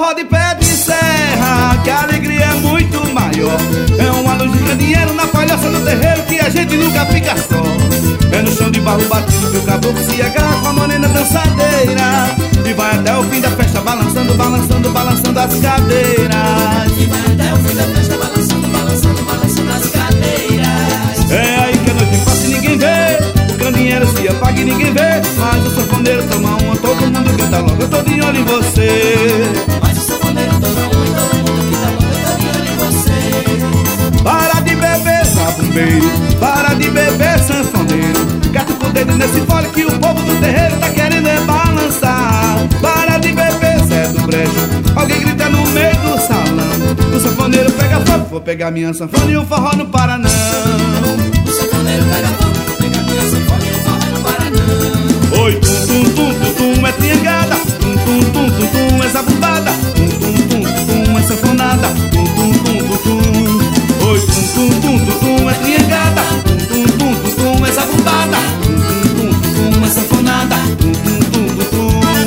forró de pé de serra, que a alegria é muito maior. É uma luz de candeeiro na palhaça do terreiro, que a gente nunca fica só. É no chão de barro batido que o caboclo se agarra com a morena dançadeira, e vai até o fim da festa balançando, balançando, balançando as cadeiras. E vai até o fim da festa balançando, balançando, balançando as cadeiras. É aí que a noite passa e ninguém vê, o candeeiro se apaga e ninguém vê, mas o sanfoneiro toma uma, todo mundo canta logo, eu tô de olho em você. Mas o sanfoneiro toma uma e todo mundo canta logo, eu tô de olho em você. Para de beber, zabumbeiro, para de beber, sanfoneiro, gato com o dedo nesse fole que o povo do terreiro tá querendo é balançar. Para de beber, Zé do Brejo, alguém grita no meio do salão. O sanfoneiro pega fogo, vou pegar minha sanfona e o forró não para não. O sanfoneiro pega fogo, vou pegar minha sanfona e o forró não para não. Oi, tum, tum, tum, tum, tum, é triangada, tum, tum, tum, tum, tum, é zabumbada, tum, tum, tum, tum, tum, é sanfonada, tum, tum, tum, tum, tum. Oi, tum, tum, tum, tum, tum, é triangada, tum, tum, tum, tum, tum, é zabumbada, tum, tum, tum, tum, tum, é sanfonada, tum, tum, tum, tum, tum.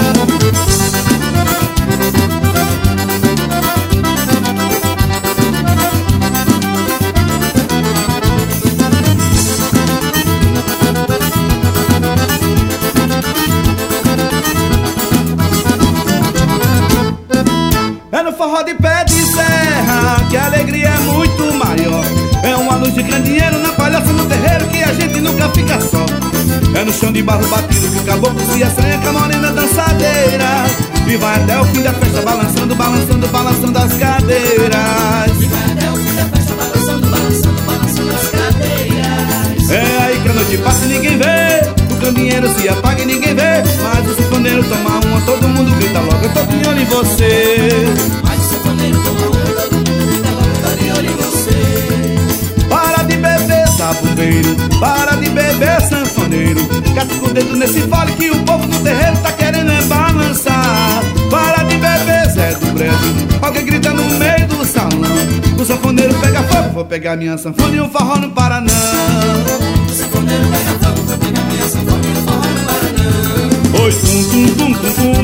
É no forró de pé de serra, que a alegria é muito maior. É uma luz de candeeiro na palhaça no terreiro, que a gente nunca fica só. É no chão de barro batido que o caboclo se assanha com a morena dançadeira, e vai até o fim da festa balançando, balançando, balançando as cadeiras. E vai até o fim da festa balançando, balançando, balançando as cadeiras. É aí que a noite passa e ninguém vê, o candeeiro se apaga e ninguém vê, mas o sanfoneiro toma uma, todo mundo grita logo, eu tô de olho em você. Mas o sanfoneiro toma uma, todo mundo grita logo, eu tô de olho em você. Para de beber, zabumbeiro, para de beber, sanfoneiro, gato com o dedo nesse fole que o povo do terreiro tá querendo é balançar. Para de beber, Zé do Brejo, alguém grita no meio do salão. O sanfoneiro pega fogo, vou pegar minha sanfona e o forró não para não. O sanfoneiro pega fogo, vou pegar minha sanfona e o forró não para não. Oi, tum, tum, tum, tum, tum,